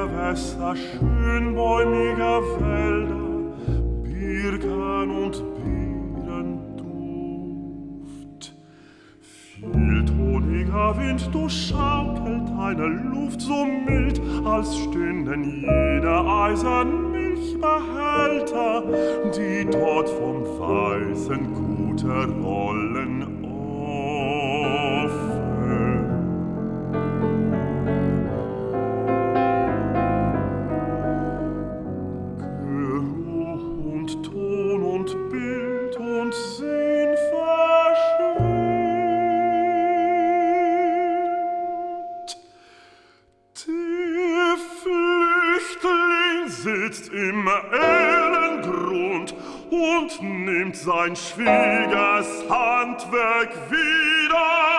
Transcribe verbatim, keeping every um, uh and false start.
Gewässer, schönbäumiger Wälder, Birken und Beerenduft. Vieltoniger Wind durchschaukelt eine Luft so mild, als stünden jene eisern Milchbehälter, die dort vom weißen Gute rollen offen. Geruch und Ton und Bild und Sinn verschwimmt. Der Flüchtling sitzt im Ellengrund und nimmt sein Schwiegers Handwerk wieder